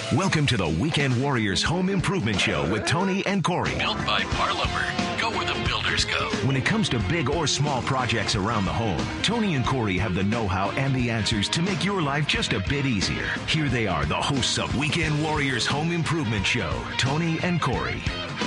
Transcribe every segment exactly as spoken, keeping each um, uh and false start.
Welcome to the Weekend Warriors Home Improvement Show with Tony and Corey. Built by Par Lumber. Go where the builders go. When it comes to big or small projects around the home, Tony and Corey have the know-how and the answers to make your life just a bit easier. Here they are, the hosts of Weekend Warriors Home Improvement Show, Tony and Corey.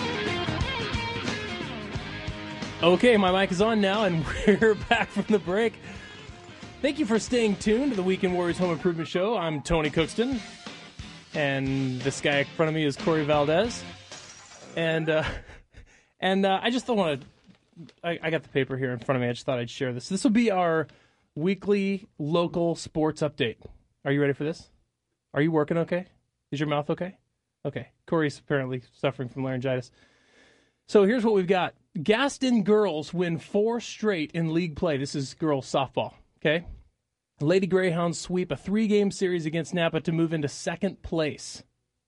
Okay, my mic is on now, and we're back from the break. Thank you for staying tuned to the Weekend Warriors Home Improvement Show. I'm Tony Cookston, and this guy in front of me is Corey Valdez. And uh, and uh, I just don't want to... I, I got the paper here in front of me. I just thought I'd share this. This will be our weekly local sports update. Are you ready for this? Are you working okay? Is your mouth okay? Okay. Corey's apparently suffering from laryngitis. So here's what we've got. Gaston girls win four straight in league play. This is girls softball, okay? Lady Greyhounds sweep a three-game series against Napa to move into second place.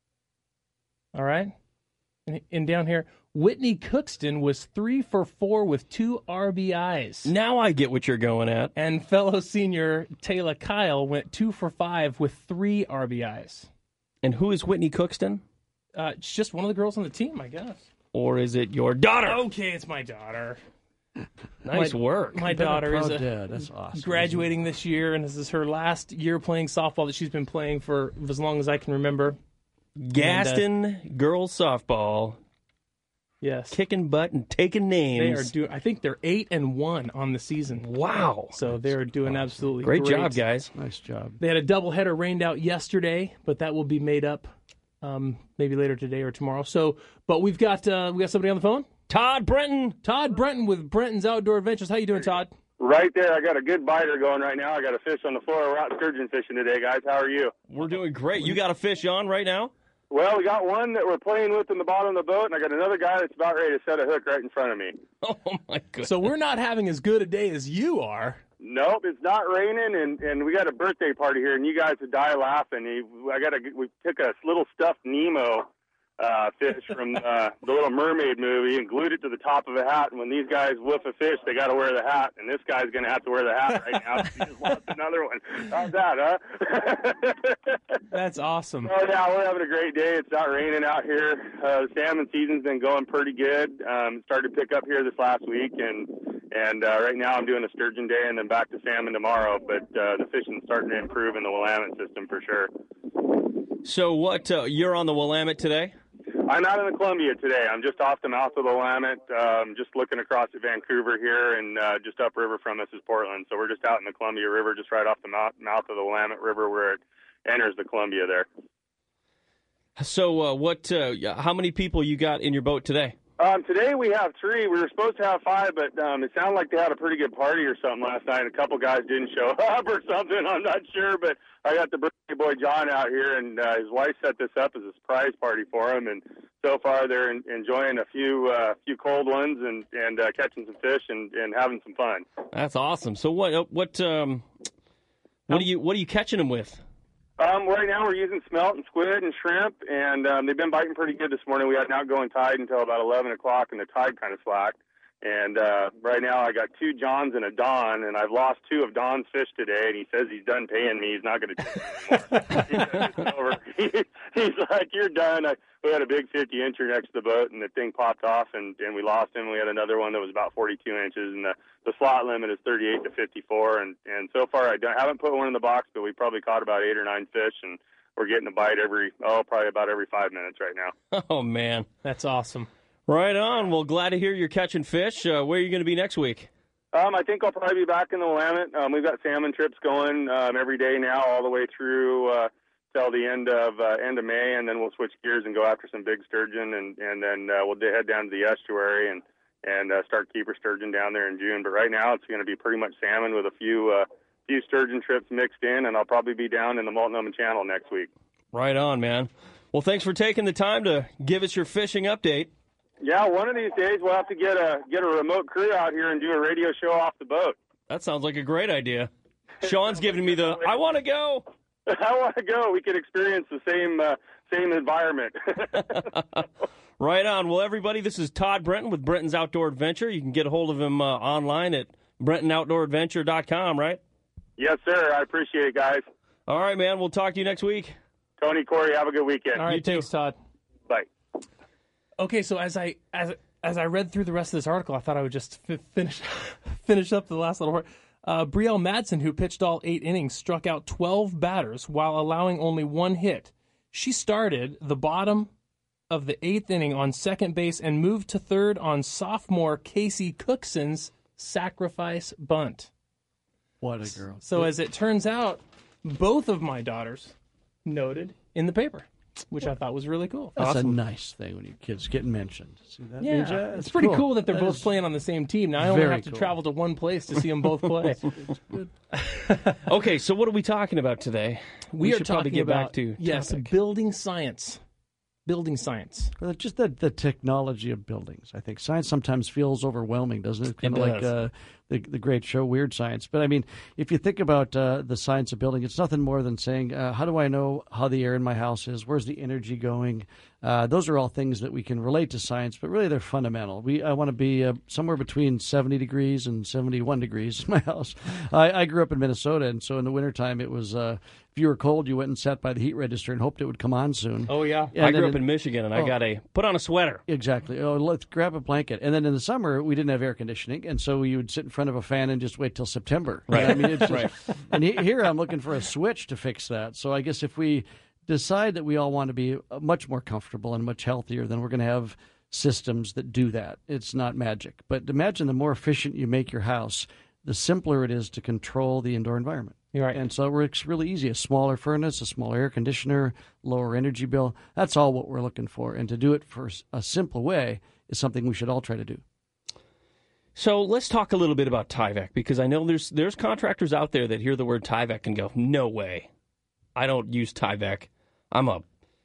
All right? And, and down here, Whitney Cookston was three for four with two R B Is. Now I get what you're going at. And fellow senior Taylor Kyle went two for five with three R B Is. And who is Whitney Cookston? Uh, it's just one of the girls on the team, I guess. Or is it your daughter? Okay, it's my daughter. Nice my, work. My daughter is a, dad. That's awesome, graduating this year, and this is her last year playing softball that she's been playing for as long as I can remember. Gaston and, uh, girls softball. Yes, kicking butt and taking names. They are doing. I think they're eight and one on the season. Wow! So they're doing awesome. absolutely great, great job, guys. Nice job. They had a doubleheader rained out yesterday, but that will be made up um, maybe later today or tomorrow. So, but we've got uh, we got somebody on the phone. Todd Brenton. Todd Brenton with Brenton's Outdoor Adventures. How you doing, Todd? Right there. I got a good biter going right now. I got a fish on the floor. We're out sturgeon fishing today, guys. How are you? We're doing great. You got a fish on right now? Well, we got one that we're playing with in the bottom of the boat, and I got another guy that's about ready to set a hook right in front of me. Oh, my goodness. So we're not having as good a day as you are. Nope, it's not raining, and, and we got a birthday party here, and you guys would die laughing. I got a, we took a little stuffed Nemo uh, fish from uh, the Little Mermaid movie and glued it to the top of a hat, and when these guys woof a fish, they got to wear the hat, and this guy's going to have to wear the hat right now. He just lost another one. How's that, huh? That's awesome. Oh, yeah, we're having a great day. It's not raining out here. Uh, the salmon season's been going pretty good. Um, started to pick up here this last week, and and uh, right now I'm doing a sturgeon day and then back to salmon tomorrow, but uh, the fishing's starting to improve in the Willamette system for sure. So what, uh, you're on the Willamette today? I'm out in the Columbia today. I'm just off the mouth of the Willamette, um, just looking across at Vancouver here, and uh, just upriver from us is Portland. So we're just out in the Columbia River, just right off the mouth, mouth of the Willamette River where it enters the Columbia there. So uh, what? Uh, how many people you got in your boat today? Um, today we have three. We were supposed to have five, but um, it sounded like they had a pretty good party or something last night. A couple guys didn't show up or something. I'm not sure, but I got the birthday boy John out here, and uh, his wife set this up as a surprise party for him. And so far, they're in, enjoying a few uh, few cold ones and and uh, catching some fish and, and having some fun. That's awesome. So what what um what are you what are you catching them with? Um, right now we're using smelt and squid and shrimp, and um, they've been biting pretty good this morning. We had an outgoing tide until about eleven o'clock, and the tide kind of slacked. And uh, right now I got two Johns and a Don, and I've lost two of Don's fish today, and he says he's done paying me. He's not going to take it anymore. It's over. He's like, you're done. I, we had a big fifty-incher next to the boat, and the thing popped off, and, and we lost him. We had another one that was about forty-two inches, and the, the slot limit is thirty-eight to fifty-four. And, and so far I don't, haven't put one in the box, but we probably caught about eight or nine fish, and we're getting a bite every, oh, probably about every five minutes right now. Oh, man. That's awesome. Right on. Well, glad to hear you're catching fish. Uh, where are you going to be next week? Um, I think I'll probably be back in the Willamette. Um, we've got salmon trips going um, every day now, all the way through uh, till the end of uh, end of May, and then we'll switch gears and go after some big sturgeon, and and then uh, we'll head down to the estuary and and uh, start keeper sturgeon down there in June. But right now, it's going to be pretty much salmon with a few uh, few sturgeon trips mixed in, and I'll probably be down in the Multnomah Channel next week. Right on, man. Well, thanks for taking the time to give us your fishing update. Yeah, one of these days we'll have to get a get a remote crew out here and do a radio show off the boat. That sounds like a great idea. Sean's giving me the, I want to go. I want to go. We can experience the same uh, same environment. Right on. Well, everybody, this is Todd Brenton with Brenton's Outdoor Adventure. You can get a hold of him uh, online at brenton outdoor adventure dot com, right? Yes, sir. I appreciate it, guys. All right, man. We'll talk to you next week. Tony, Corey, have a good weekend. All right, You too. thanks, Todd. Bye. Okay, so as I as as I read through the rest of this article, I thought I would just f- finish finish up the last little part. Uh, Brielle Madsen, who pitched all eight innings, struck out twelve batters while allowing only one hit. She started the bottom of the eighth inning on second base and moved to third on sophomore Casey Cookson's sacrifice bunt. What a girl. So as it turns out, both of my daughters noted in the paper, which I thought was really cool. That's Awesome. a nice thing when your kids get mentioned. See, that Yeah, means, uh, it's pretty cool, cool that they're That both is playing on the same team. Now I only very have to cool. travel to one place to see them both play. Okay, so what are we talking about today? We, are should talking probably get about back to yes, topic. building science. Building science. Well, just the, the technology of buildings. I think science sometimes feels overwhelming, doesn't it? Kind It of like does. uh, the the great show Weird Science. But I mean, if you think about uh, the science of building, it's nothing more than saying, uh, how do I know how the air in my house is? Where's the energy going? Uh, those are all things that we can relate to science, but really they're fundamental. We I want to be uh, somewhere between seventy degrees and seventy-one degrees in my house. I, I grew up in Minnesota, and so in the wintertime it was, uh, if you were cold, you went and sat by the heat register and hoped it would come on soon. Oh yeah. And I then grew up in- in Michigan, and I Oh. got a put on a sweater. Exactly. Oh, let's grab a blanket. And then in the summer, we didn't have air conditioning, and so you would sit in front of a fan and just wait till September. Right. I mean, it's just, And he, here I'm looking for a switch to fix that. So I guess if we decide that we all want to be much more comfortable and much healthier, then we're going to have systems that do that. It's not magic. But imagine the more efficient you make your house, the simpler it is to control the indoor environment. You're right. And so it works really easy. A smaller furnace, a smaller air conditioner, lower energy bill. That's all what we're looking for. And to do it for a simple way is something we should all try to do. So let's talk a little bit about Tyvek, because I know there's there's contractors out there that hear the word Tyvek and go, no way. I don't use Tyvek. I'm a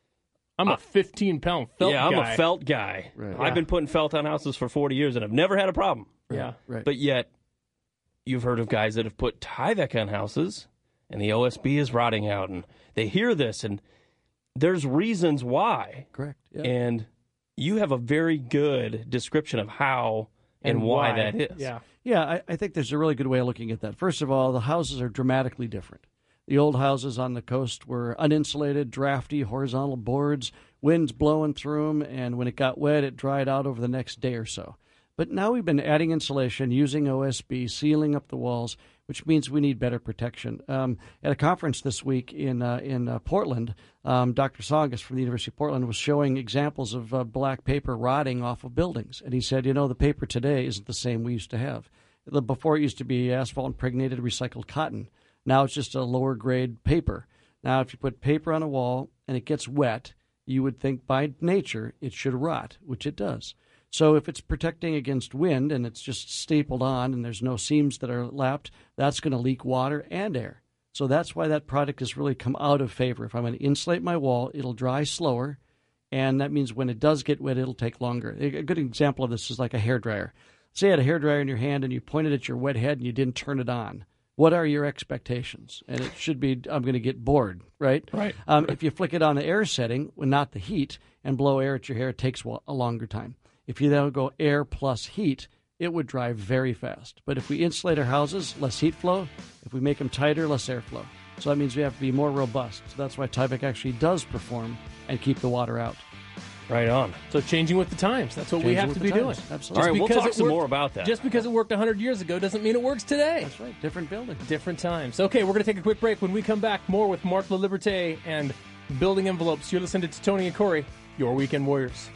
I'm a fifteen pound felt yeah, I'm guy. a felt guy. Right. I've been putting felt on houses for forty years, and I've never had a problem. Yeah. Right. But yet, you've heard of guys that have put Tyvek on houses, and the O S B is rotting out, and they hear this, and there's reasons why. Correct. Yeah. And you have a very good description of how and, why, that is. Yeah. Yeah, I, I think there's a really good way of looking at that. First of all, the houses are dramatically different. The old houses on the coast were uninsulated, drafty, horizontal boards, winds blowing through them, and when it got wet, it dried out over the next day or so. But now we've been adding insulation, using O S B, sealing up the walls, which means we need better protection. Um, at a conference this week in uh, in uh, Portland, um, Doctor Songus from the University of Portland was showing examples of uh, black paper rotting off of buildings. And he said, you know, the paper today isn't the same we used to have. The, before it used to be asphalt-impregnated recycled cotton. Now it's just a lower-grade paper. Now, if you put paper on a wall and it gets wet, you would think by nature it should rot, which it does. So if it's protecting against wind and it's just stapled on and there's no seams that are lapped, that's going to leak water and air. So that's why that product has really come out of favor. If I'm going to insulate my wall, it'll dry slower, and that means when it does get wet, it'll take longer. A good example of this is like a hairdryer. Say you had a hairdryer in your hand and you pointed at your wet head and you didn't turn it on. What are your expectations? And it should be, I'm going to get bored, right? Right. Um, if you flick it on the air setting, well, not the heat, and blow air at your hair, it takes a longer time. If you then go air plus heat, it would dry very fast. But if we insulate our houses, less heat flow. If we make them tighter, less airflow. So that means we have to be more robust. So that's why Tyvek actually does perform and keep the water out. Right on. So changing with the times. That's what we Changing have with to the be doing. times. Absolutely. All right, we'll because talk it some worked- more about that. Just because it worked one hundred years ago doesn't mean it works today. That's right. Different building. Different times. Okay, we're going to take a quick break. When we come back, more with Mark LaLiberte and Building Envelopes. You're listening to Tony and Corey, your Weekend Warriors.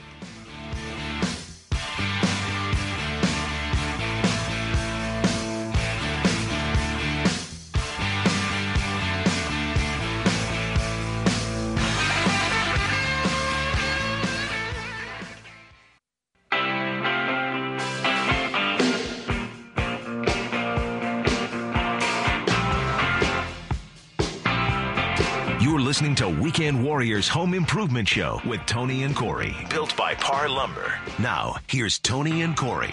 You're listening to Weekend Warriors Home Improvement Show with Tony and Corey. Built by Par Lumber. Now, here's Tony and Corey.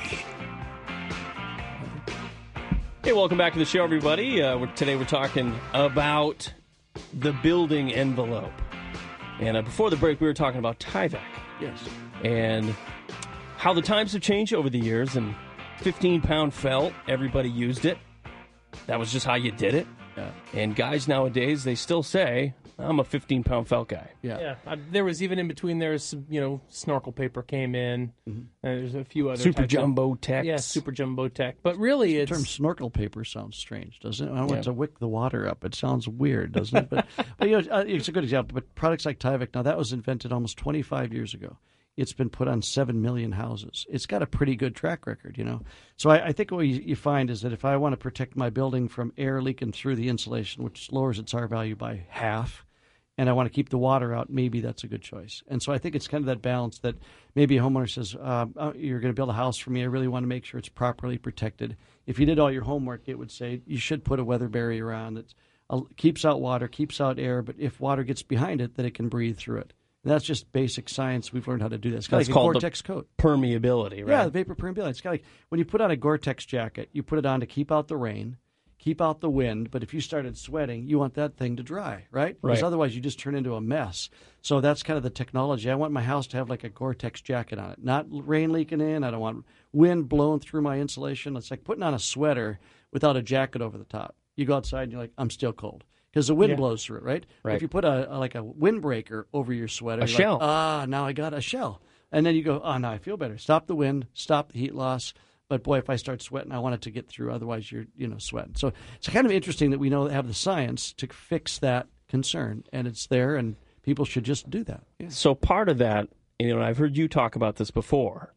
Hey, welcome back to the show, everybody. Uh, we're, today we're talking about the building envelope. And uh, before the break, we were talking about Tyvek Yes. and how the times have changed over the years. And fifteen pound felt, everybody used it. That was just how you did it. Yeah. And guys nowadays, they still say, I'm a fifteen pound felt guy. Yeah. Yeah, I, there was even in between there's some, you know, snorkel paper came in. Mm-hmm. And there's a few other Super types jumbo of, tech. Yeah, super jumbo tech. But really, The it's term snorkel paper sounds strange, doesn't it? I don't Yeah. want to wick the water up. It sounds weird, doesn't it? But, but you know, uh, it's a good example. But products like Tyvek, now that was invented almost twenty-five years ago. It's been put on seven million houses. It's got a pretty good track record, you know. So I, I think what you, you find is that if I want to protect my building from air leaking through the insulation, which lowers its R value by half, and I want to keep the water out, maybe that's a good choice. And so I think it's kind of that balance that maybe a homeowner says, uh, oh, you're going to build a house for me. I really want to make sure it's properly protected. If you did all your homework, it would say you should put a weather barrier on that uh, keeps out water, keeps out air, but if water gets behind it, then it can breathe through it. And that's just basic science. We've learned how to do this. It's kind That's of like a called the Gore-Tex coat. Permeability, right? Yeah, the vapor permeability. It's kind of like when you put on a Gore-Tex jacket, you put it on to keep out the rain, keep out the wind, but if you started sweating, you want that thing to dry, right? Because Right. otherwise you just turn into a mess. So that's kind of the technology. I want my house to have like a Gore-Tex jacket on it, not rain leaking in. I don't want wind blowing through my insulation. It's like putting on a sweater without a jacket over the top. You go outside and you're like, I'm still cold. Because the wind Yeah. blows through it, right? Right. If you put a, a like a windbreaker over your sweater, A you're shell. like, ah, now I got a shell. And then you go, oh, now I feel better. Stop the wind, stop the heat loss. But boy, if I start sweating, I want it to get through. Otherwise, you're you know sweating. So it's kind of interesting that we know have the science to fix that concern, and it's there, and people should just do that. Yeah. So part of that, you know, I've heard you talk about this before,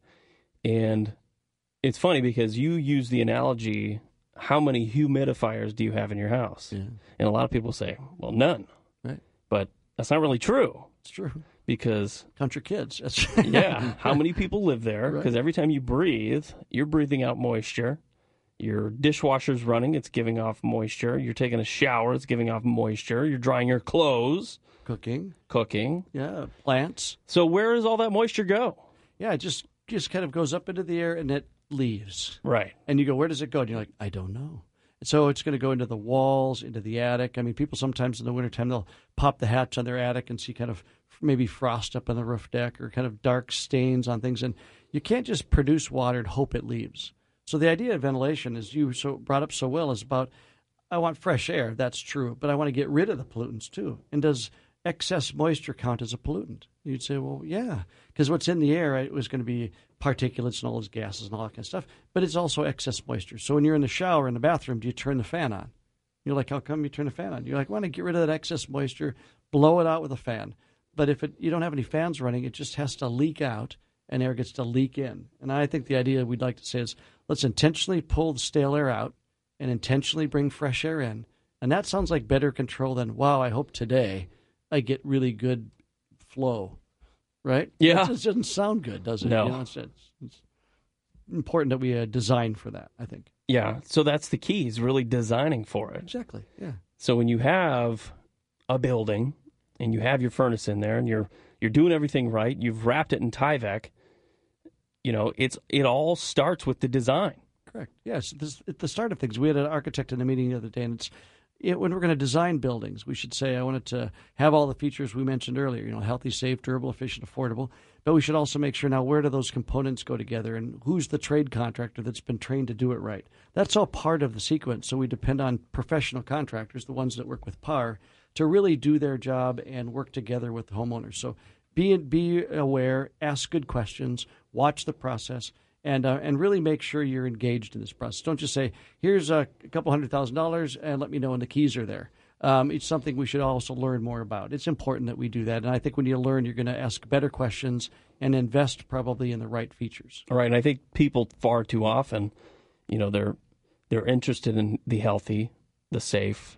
and it's funny because you use the analogy, how many humidifiers do you have in your house? Yeah. And a lot of people say, well, none. Right. But that's not really true It's true. because, Country kids. That's yeah, how many people live there? Right. Because every time you breathe, you're breathing out moisture. Your dishwasher's running, it's giving off moisture. You're taking a shower, it's giving off moisture. You're drying your clothes, Cooking. cooking. Yeah. Plants. So where does all that moisture go? Yeah. It just just kind of goes up into the air and it leaves. Right. And you go, where does it go? And you're like, I don't know. And so it's going to go into the walls, into the attic. I mean, people sometimes in the wintertime, they'll pop the hatch on their attic and see kind of maybe frost up on the roof deck or kind of dark stains on things. And you can't just produce water and hope it leaves. So the idea of ventilation, as you so brought up so well, is about, I want fresh air. That's true. But I want to get rid of the pollutants too. And does excess moisture count as a pollutant? You'd say, well, yeah, because what's in the air it was going to be particulates and all those gases and all that kind of stuff, but it's also excess moisture. So when you're in the shower in the bathroom, do you turn the fan on? You're like, how come you turn the fan on? You're like, I want to get rid of that excess moisture, blow it out with a fan. But if it, you don't have any fans running, it just has to leak out and air gets to leak in. And I think the idea we'd like to say is let's intentionally pull the stale air out and intentionally bring fresh air in. And that sounds like better control than, wow, I hope today I get really good flow, right? Yeah. It just doesn't sound good, does it? No. You know, it's, it's, it's important that we uh, design for that, I think. Yeah. So that's the key, is really designing for it. Exactly, yeah. So when you have a building and you have your furnace in there and you're you're doing everything right, you've wrapped it in Tyvek, you know, it's it all starts with the design. Correct. Yes, this, at the start of things, we had an architect in a meeting the other day, and it's it, when we're going to design buildings, we should say, I want it to have all the features we mentioned earlier, you know, healthy, safe, durable, efficient, affordable. But we should also make sure now where do those components go together and who's the trade contractor that's been trained to do it right. That's all part of the sequence. So we depend on professional contractors, the ones that work with P A R, to really do their job and work together with the homeowners. So be be aware, ask good questions, watch the process, and uh, and really make sure you're engaged in this process. Don't just say, here's a couple hundred thousand dollars and let me know when the keys are there. Um, it's something we should also learn more about. It's important that we do that. And I think when you learn, you're going to ask better questions and invest probably in the right features. All right. And I think people far too often, you know, they're they're interested in the healthy, the safe,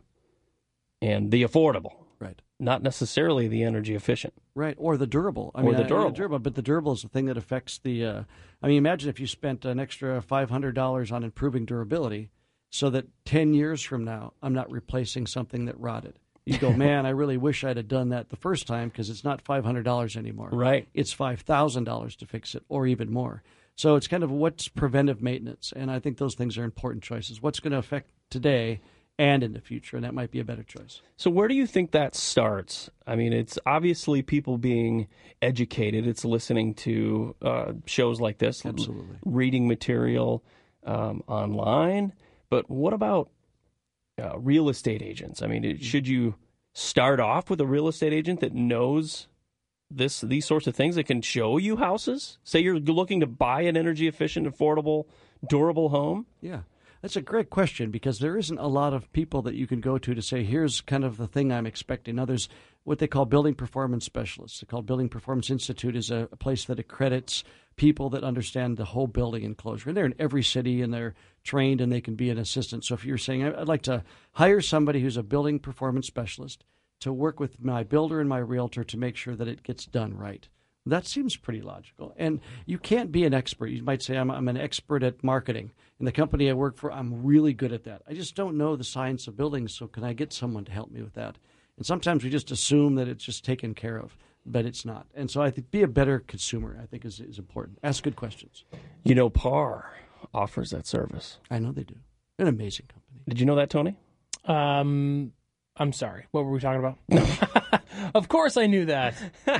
and the affordable. Right. Not necessarily the energy efficient. Right, or the durable. I Or mean, the I- durable. durable. But the durable is the thing that affects the. Uh, I mean, imagine if you spent an extra five hundred dollars on improving durability, so that ten years from now, I'm not replacing something that rotted. You go, man, I really wish I'd have done that the first time because it's not five hundred dollars anymore. Right. It's five thousand dollars to fix it, or even more. So it's kind of what's preventive maintenance, and I think those things are important choices. What's going to affect today and in the future, and that might be a better choice. So where do you think that starts? I mean, it's obviously people being educated. It's listening to uh, shows like this, Absolutely. reading material um, online. But what about uh, real estate agents? I mean, it, should you start off with a real estate agent that knows this these sorts of things that can show you houses? Say you're looking to buy an energy efficient, affordable, durable home? Yeah. That's a great question because there isn't a lot of people that you can go to to say, here's kind of the thing I'm expecting. Now, there's what they call building performance specialists. They're called Building Performance Institute is a, a place that accredits people that understand the whole building enclosure. And they're in every city, and they're trained, and they can be an assistant. So if you're saying, I'd like to hire somebody who's a building performance specialist to work with my builder and my realtor to make sure that it gets done right. That seems pretty logical. And you can't be an expert. You might say, I'm, I'm an expert at marketing. In the company I work for, I'm really good at that. I just don't know the science of buildings, so can I get someone to help me with that? And sometimes we just assume that it's just taken care of, but it's not. And so I think be a better consumer, I think, is, is important. Ask good questions. You know, Par offers that service. I know they do. They're an amazing company. Did you know that, Tony? Um, I'm sorry. What were we talking about? Of course I knew that.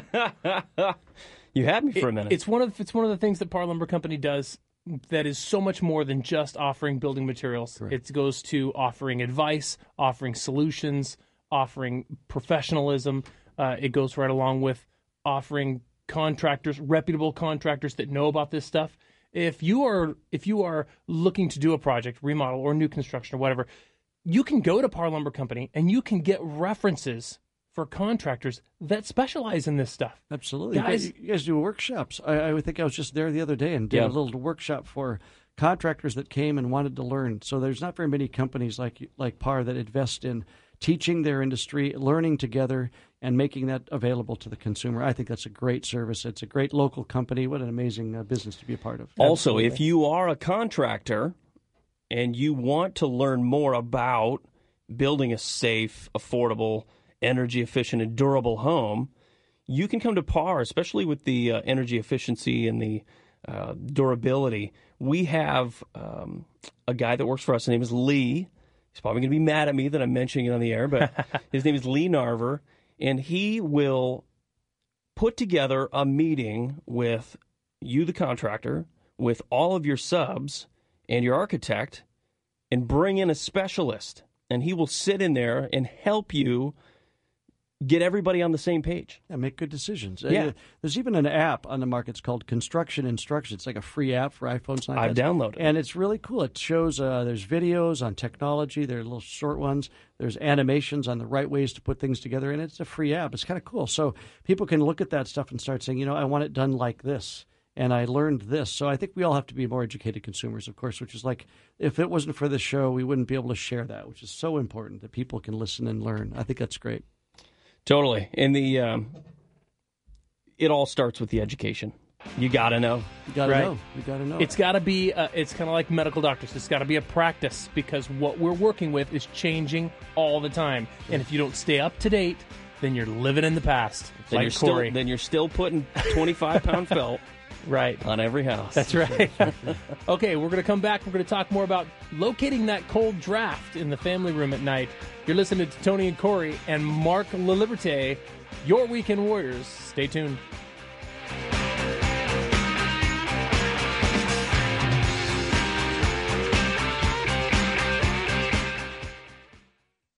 You had me for It- a minute. It's one of it's one of the things that Par Lumber Company does that is so much more than just offering building materials. Correct. It goes to offering advice, offering solutions, offering professionalism. Uh, it goes right along with offering contractors, reputable contractors that know about this stuff. If you are if you are looking to do a project, remodel or new construction or whatever, you can go to Par Lumber Company and you can get references for contractors that specialize in this stuff. Absolutely. Guys- You guys, you guys do workshops. I, I think I was just there the other day and did Yeah. a little workshop for contractors that came and wanted to learn. So there's not very many companies like like Par that invest in teaching their industry, learning together, and making that available to the consumer. I think that's a great service. It's a great local company. What an amazing uh, business to be a part of. Also, if you are a contractor and you want to learn more about building a safe, affordable, energy efficient, and durable home, you can come to Par, especially with the uh, energy efficiency and the uh, durability. We have um, a guy that works for us. His name is Lee. He's probably going to be mad at me that I'm mentioning it on the air, but his name is Lee Narver, and he will put together a meeting with you, the contractor, with all of your subs and your architect, and bring in a specialist, and he will sit in there and help you get everybody on the same page. Yeah, make good decisions. Yeah. Uh, there's even an app on the market. It's called Construction Instructions. It's like a free app for iPhones and iPads. I've downloaded it. And it's really cool. It shows uh, there's videos on technology. There are little short ones. There's animations on the right ways to put things together. And it's a free app. It's kind of cool. So people can look at that stuff and start saying, you know, I want it done like this. And I learned this. So I think we all have to be more educated consumers, of course, which is like, if it wasn't for this show, we wouldn't be able to share that, which is so important that people can listen and learn. I think that's great. Totally. And the um, it all starts with the education. You got to know. You got to Right. know. You got to know. It's got to be, uh, it's kind of like medical doctors. It's got to be a practice because what we're working with is changing all the time. And if you don't stay up to date, then you're living in the past. Then like you're still Corey. then you're still putting twenty-five pound felt Right. on every house. That's right. Okay, we're going to come back. We're going to talk more about locating that cold draft in the family room at night. You're listening to Tony and Corey and Mark LaLiberte, your Weekend Warriors. Stay tuned.